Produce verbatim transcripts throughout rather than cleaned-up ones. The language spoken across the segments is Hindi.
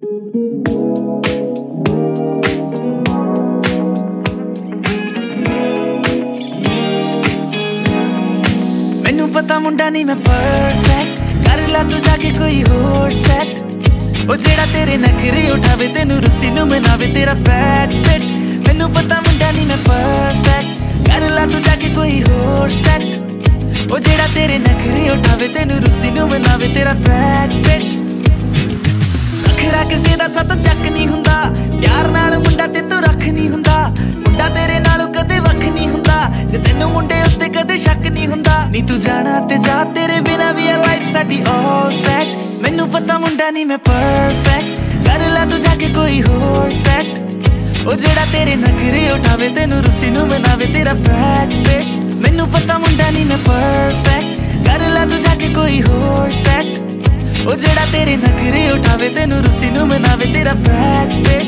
मैनू पता मुंडा नहीं मैं परफेक्ट, कर ला तू जाके कोई होर सेट। ओ जेड़ा तेरे नखरे उठावे तेनू रुस्सी नू मनावे तेरा बैड फिट। मैनू पता मुंडा नहीं मैं परफेक्ट, कर ला तू जाके कोई होर सेट। ओ जेड़ा तेरे नखरे उठावे तेनू रुस्सी नू मनावे तेरा बैड फिट। नखरा किसे दा सातों चक नहीं हुंदा, प्यार नाल मुंडा ते तू रख नहीं हुंदा। मुंडा तेरे नालों कदे वख नहीं हुंदा, जे तैनू मुंडे उत्ते कदे शक नहीं हुंदा। नी तू जाना ते जा, तेरे बिना भी है लाइफ साडी ऑल सेट। मैनू पता मुंडा नहीं मैं परफेक्ट, कर ला तू जाके कोई होर सेट। ओ जेड़ा तेरे नखरे उठावे तेनू रुस्सी नू मनावे तेरा बैड फिट। मैनू पता मुंडा नहीं मैं परफेक्ट, कर ला तू जाके कोई होर सेट। ओ जेड़ा तेरे नखरे उठावे तेनू रुस्सी नू मनावे तेरा बैड फिट।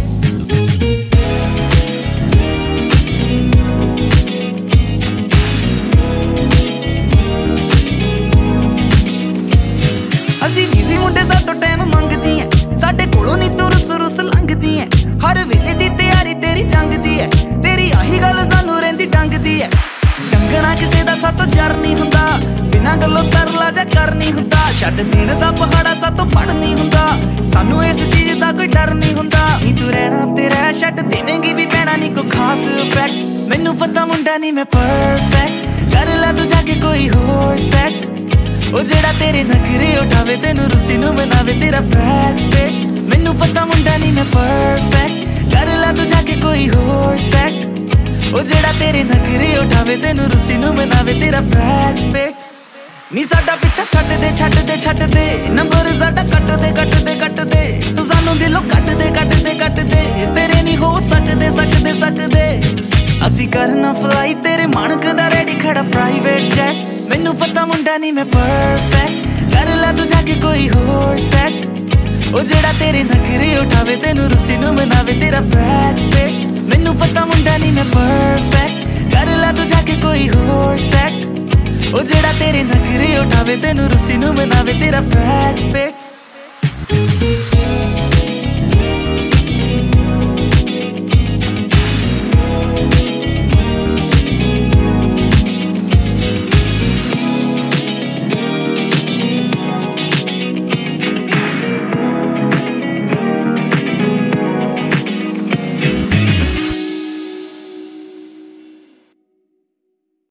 ਅਸੀਂ ਈਜ਼ੀ ਮੁੰਡੇ ਸਾਤੋਂ ਟਾਈਮ ਮੰਗਦੀ ਐ, ਸਾਡੇ ਕੋਲੋਂ ਨੀ ਤੂੰ ਰੁੱਸ ਰੁੱਸ ਲੰਘਦੀ ਐ। ਹਰ ਵੇਲੇ ਦੀ ਤਿਆਰੀ ਤੇਰੀ ਜੰਗ ਦੀ ਐ, ਤੇਰੀ ਆਹੀ ਗੱਲ ਸਾਨੂੰ ਰਹਿੰਦੀ ਟੰਗਦੀ ਐ। ਡੰਗਣਾ ਕਿਸੇ ਦਾ ਸਾਤੋਂ ਜਰ ਨਹੀਂ ਹੁੰਦਾ, ਬਿਨਾਂ ਗੱਲੋਂ ਤਰਲਾ ਜਾ ਕਰ ਨਹੀਂ ਹੁੰਦਾ। ਛੱਡ ਦੇਣ ਦਾ ਪਹਾੜਾ ਸਾਤੋਂ ਪੜ ਨਹੀਂ ਹੁੰਦਾ, ਸਾਨੂੰ ਇਸ ਚੀਜ਼ ਦਾ ਕੋਈ ਡਰ ਨਹੀਂ ਹੁੰਦਾ। ਨੀ ਤੂੰ ਰਹਿਣਾ ਤੇ ਰਹਿ, ਛੱਡ ਦੇਵੇਂਗੀ ਵੀ ਪੈਣਾ ਨੀ ਕੋਈ ਖਾਸ ਇਫੈਕਟ। ਮੈਨੂੰ ਪਤਾ ਮੁੰਡਾ ਨਹੀਂ ਮੈਂ ਪਰਫੈਕਟ, ਕਰ ਲੈ ਤੂੰ ਜਾ ਕੇ ਕੋਈ ਹੋਰ ਸੈਟ। ओ जेड़ा तेरे नखरे उठावे तेनू रुस्सी नू मनावे तेरा बैड फिट। मैनू पता मुंडा नहीं मैं परफेक्ट, कर ला तू जाके कोई होर सेट। ओ जेड़ा तेरे नखरे उठावे तेनू रुस्सी नू मनावे तेरा बैड फिट। नी साडा पिछा छड्ड दे छड्ड दे छड्ड दे, नंबर साडा कट दे कट दे कट दे। तू सानू दिलों कट दे कट दे कट दे, तेरे नहीं हो सकदे सकदे सकदे। असी करना फ्लाई तेरे मानक दा रेडी खड़ा प्राइवेट जेट। मैनू पता मुंडा नहीं मैं परफेक्ट, कर ला तू जाके कोई होर सेट। ओ जेड़ा तेरे नखरे उठावे तेनू रुस्सी नू मनावे तेरा बैड फिट। मैनू पता मुंडा नहीं मैं परफेक्ट, कर ला तू जाके कोई होर सेट। ओ जेड़ा तेरे नखरे उठावे तेनू रुस्सी नू मनावे तेरा बैड फिट।